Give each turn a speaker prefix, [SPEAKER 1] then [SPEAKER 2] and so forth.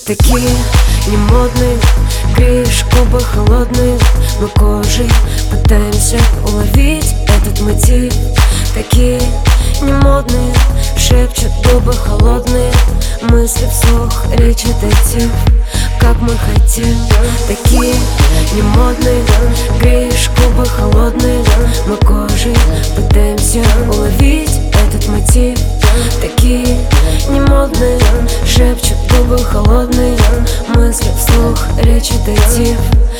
[SPEAKER 1] Такие немодные, греешь губы холодные, мы кожей пытаемся уловить этот мотив. Такие немодные, шепчут губы холодные, мысли вслух, речь детектив, как мы хотим. Такие немодные, греешь губы холодные, мы кожей пытаемся уловить этот мотив. Такие немодные, шепчут губы холодные, мысли вслух, речь детектив,